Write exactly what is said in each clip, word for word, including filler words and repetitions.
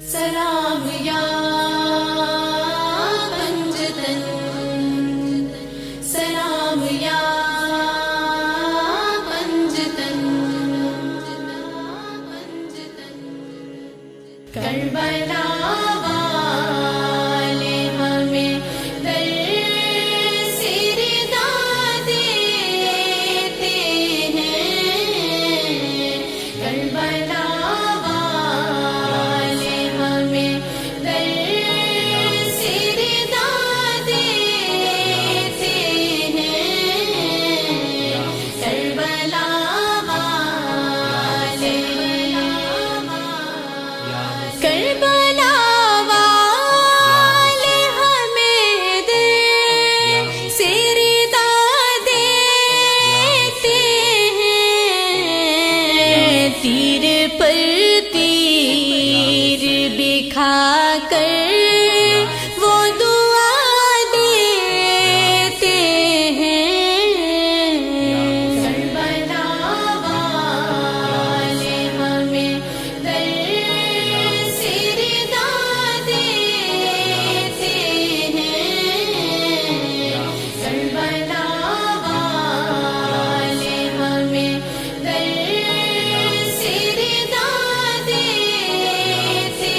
سلام یا پنجتن، سلام یا پنجتن، کربلا والے ہمیں در سے ردا دیتے ہیں، کربلا والے ہمیں در سے ردا دیتے ہیں، کربلا والے کربلا والے ہمیں در سے ردا دیتے ہیں، تیر پر تیر بکھا کر وہ دعا دیتے ہیں، کربلا والے ہمیں در سے ردا دیتے ہیں، کربلا والے ہمیں در سے ردا دیتے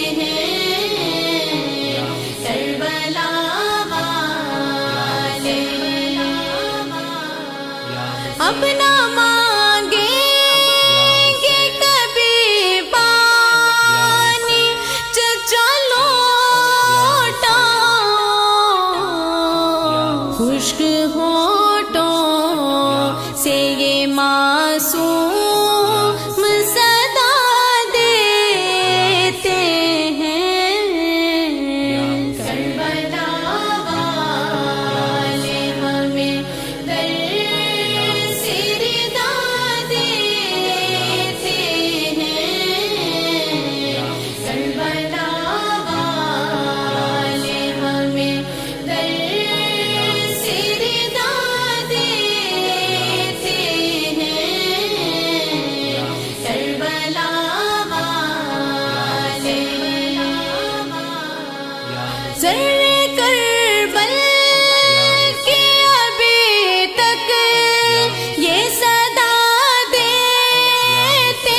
ہیں، کربلا والے اپنا مانگیں گے کبھی پانی چچا لوٹا، خشک ہونٹوں سے یہ معصوم صدا دیتے ہیں، کربلا والے ہمیں در سے ردا دیتے ہیں، کربلا والے ہمیں در سے ردا دیتے ہیں، کربلا والے ذرے کربل کی ابھی تک یہ صدا دیتے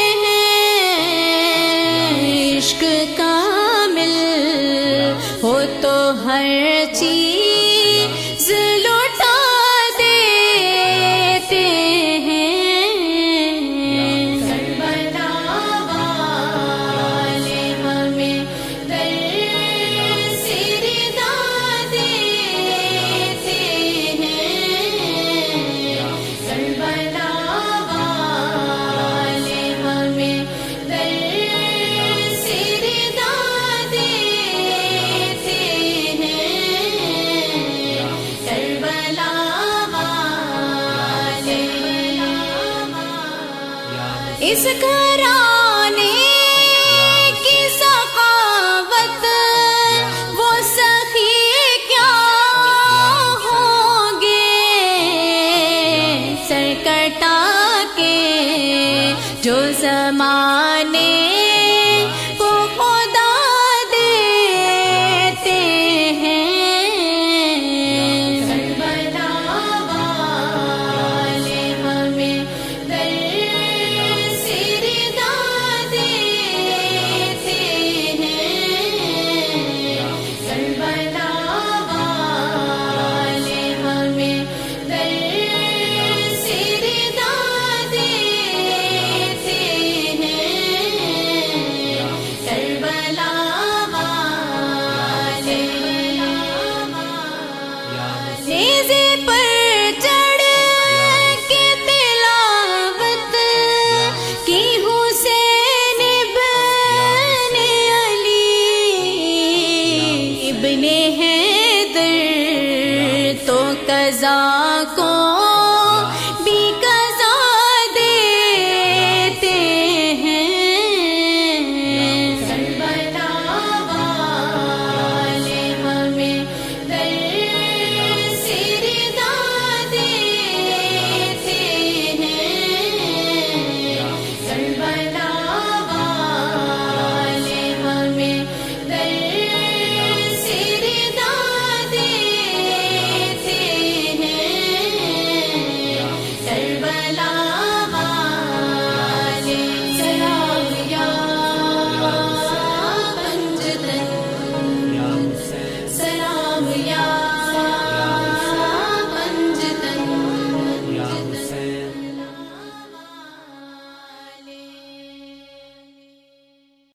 ہیں، عشق کامل ہو تو ہر چیز لوٹا دیتے ہیں، کربلا والے ہمیں در سے ردا دیتے ہیں، کربلا والے ہمیں در سے ردا دیتے ہیں، کربلا والے اس کا